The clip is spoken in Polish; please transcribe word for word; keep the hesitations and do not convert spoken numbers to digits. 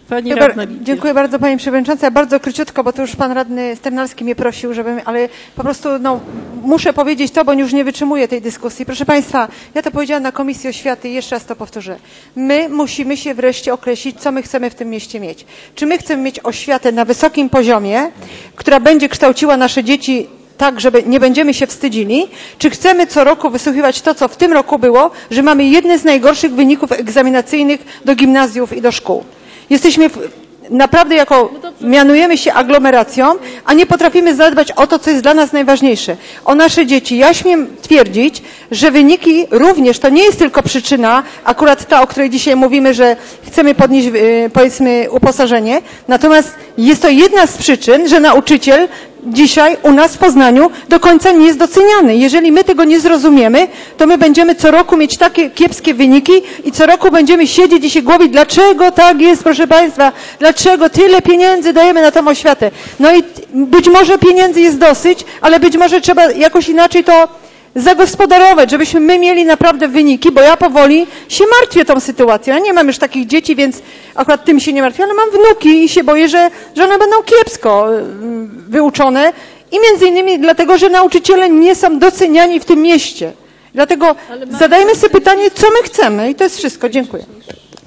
Pani radna Dziękuję bardzo Pani Przewodnicząca. Ja bardzo króciutko, bo to już Pan Radny Sternalski mnie prosił, żebym, ale po prostu no, muszę powiedzieć to, bo już nie wytrzymuję tej dyskusji. Proszę Państwa, ja to powiedziałam na Komisji Oświaty i jeszcze raz to powtórzę. My musimy się wreszcie określić, co my chcemy w tym mieście mieć. Czy my chcemy mieć oświatę na wysokim poziomie, która będzie kształciła nasze dzieci tak, żeby nie będziemy się wstydzili, czy chcemy co roku wysłuchiwać to, co w tym roku było, że mamy jedne z najgorszych wyników egzaminacyjnych do gimnazjów i do szkół. Jesteśmy w, naprawdę jako, mianujemy się aglomeracją, a nie potrafimy zadbać o to, co jest dla nas najważniejsze. O nasze dzieci. Ja śmiem twierdzić, że wyniki również, to nie jest tylko przyczyna, akurat ta, o której dzisiaj mówimy, że chcemy podnieść, powiedzmy, uposażenie, natomiast jest to jedna z przyczyn, że nauczyciel dzisiaj u nas w Poznaniu do końca nie jest doceniany. Jeżeli my tego nie zrozumiemy, to my będziemy co roku mieć takie kiepskie wyniki i co roku będziemy siedzieć i się głowić, dlaczego tak jest, proszę Państwa, dlaczego tyle pieniędzy dajemy na tą oświatę. No i być może pieniędzy jest dosyć, ale być może trzeba jakoś inaczej to zagospodarować, żebyśmy my mieli naprawdę wyniki, bo ja powoli się martwię tą sytuacją. Ja nie mam już takich dzieci, więc akurat tym się nie martwię, ale mam wnuki i się boję, że, że one będą kiepsko wyuczone i między innymi dlatego, że nauczyciele nie są doceniani w tym mieście. Dlatego zadajmy sobie pytanie, co my chcemy i to jest wszystko. Dziękuję.